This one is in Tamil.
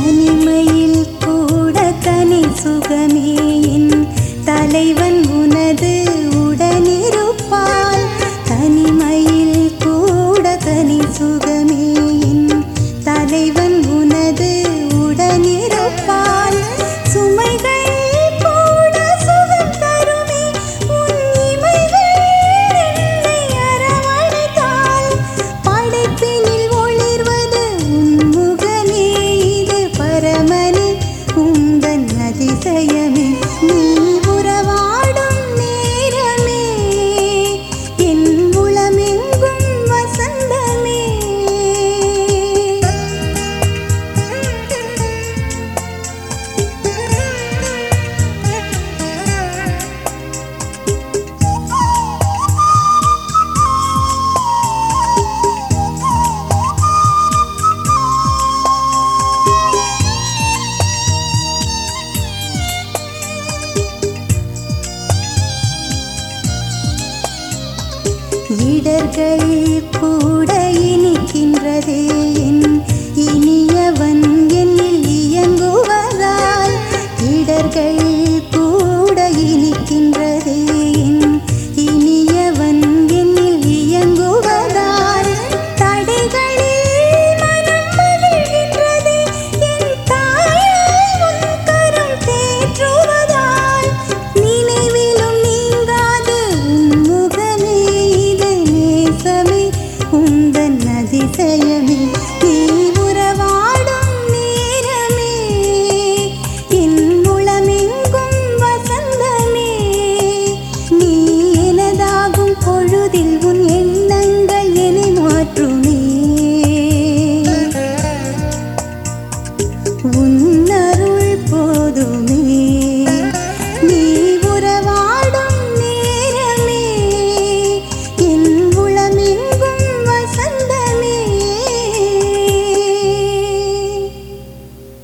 தனிமையில் கூட தனி சுகமே என் தலைவன் உனது உடனிருப்பால். தனிமையில் கூட தனி சுகமே என் தலைவன் உனது உடனிருப்பால். சுமைகள் கூட சுகம் தருமே உன் இமைகள் என்னை அரவணைத்தால். படைப்பினில் ஒளிர்வது உன் முகமே இது பரமனே உந்தன் அதிசயமே. நீ உறவாடும் நேரமே என் உளமெங்கும் வசந்தமே. இடர்கள் கூட இனிக்கின்றதே என் இனியவன் என்னில் இயங்குவதால். இடர்கள் கூட இனிக்கின்றதே என் இனியவன் என்னில் இயங்குவதால். தடைகளில் மனம் மகிழ்கின்றதே என் தாயாய் உன் கரம் தேற்றுவதால். நினைவிலும் நீங்காது உன் முகமே இது நேசமே உந்தன் அதிசயமே.